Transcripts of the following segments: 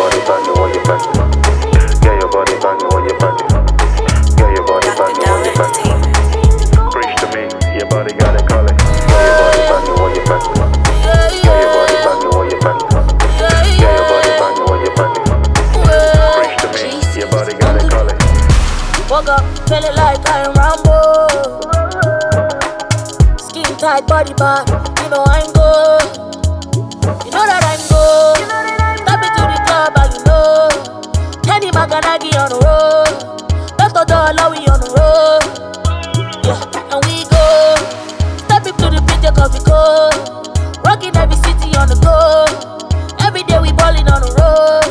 body banging when you bang. Get your body banging when you bang. Get your body banging when you bang. Preach to me, your body got it calling. Get your body banging when you bang. Get your body banging when you bang. Get your body banging when you bang. Preach to me, your body got it calling. Woke up feeling like I'm Rambo. Skin tight body bar, you know I'm good. You know that I'm good. Step into the club and you know Kenny Maganagi on the road. Dr. Dollar we on the road. Yeah, and we go. Step into the picture cause we go. Rocking every city on the go. Every day we ballin' on the road.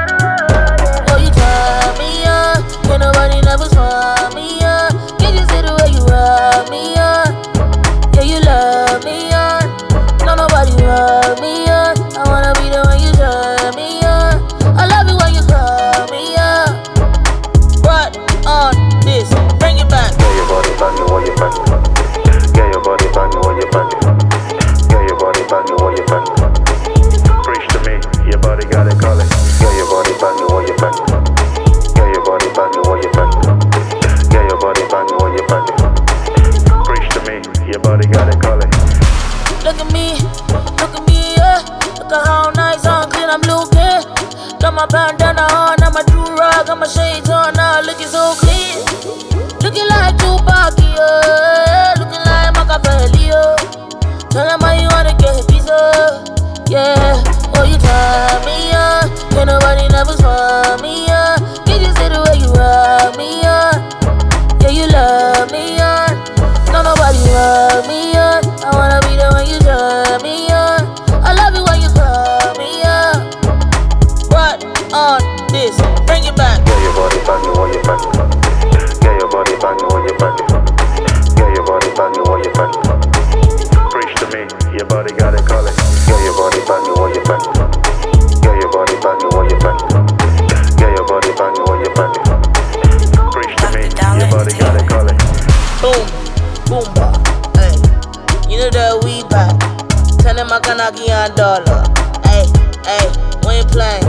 Oh, you turn me on. Ain't nobody never saw me on. Can you see the way you rub me on? Yeah, you love me on. No, nobody rub me on. I wanna be the one you turn me on. I love it when you call me on. What on this? Bring it back. Get your body banging when you bang. Get your body banging when you bang. Get your body banging when you bang. Preach to me, your body got it calling. Get your body banging when you bang. Get your body banging when you bang. Get your body banging when you bang. Preach to me, your body got it calling. Look at me, yeah. Look at how nice and clean I'm looking. Got my bandana on, got my do-rag, got my shades on, now looking so clean. Looking like Tupac, yeah. Looking like Machiavelli, yeah. Tell them how you wanna get a pizza, yeah. Oh, you turn me on. Ain't nobody never saw me on. Can you see the way you rub me on? Yeah, you love me on. No, nobody rub me on. I wanna be the one you turn me on. I love it when you call me on. What on this? Bring it back. Get your body banging when you bang. Get your body banging when you bang. Get your body banging when you bang. Preach to me, your body got it calling. Get your body banging when you bang. Get your body banging when you bang. Get your body banging when you bang. Preach to me, your body got it calling. Boom, boom, ba. Hey, you know that we back. Tell them I cannot give you a dollar. Hey, when you playing?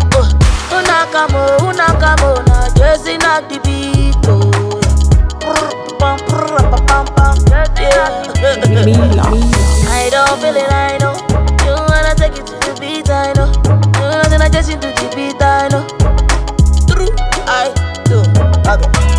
Unakamo, na Jersey knock the beat. Oh, I don't feel it, I know. You wanna take it to the beat, I know. You know that I just into the beat, I know. True, I do. Okay.